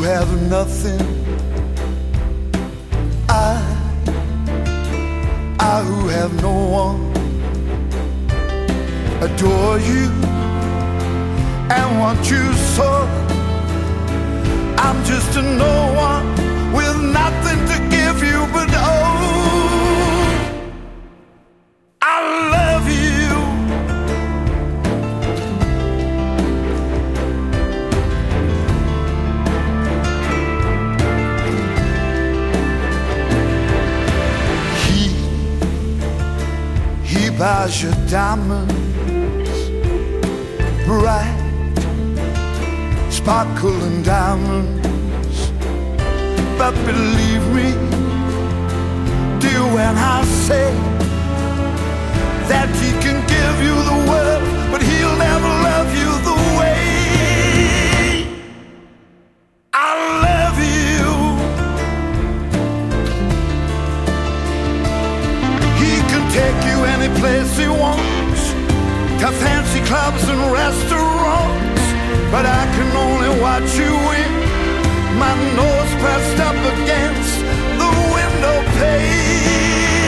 have nothing, I who have no one, adore you and want you so. I'm just a no one with nothing to give you but oh, I love you. He buys your diamonds, bright, sparkling diamonds. But believe me, dear, when I say that he can give you the world, but he'll never love you the way I love you. He can take you any place he wants, to fancy clubs and restaurants, but I can only watch you win, my nose pressed up against the window pane.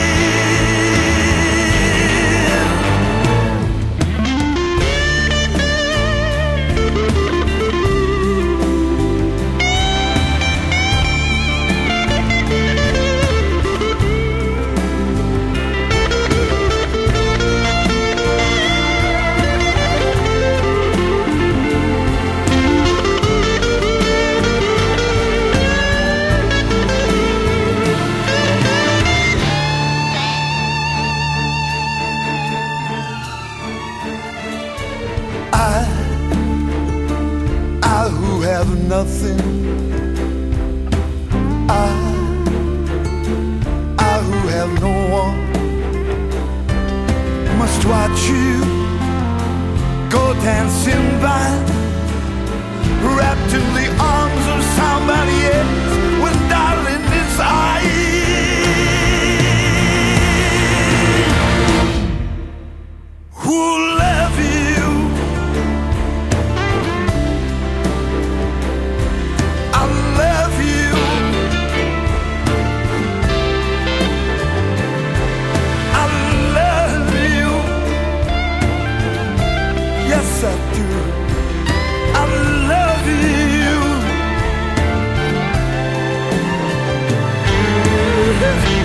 I who have nothing, I who have no one, must watch you go dancing by, wrapped in the arms of somebody else, when darling it's I who love you. I love you. I love you. Yes, I do. I love you.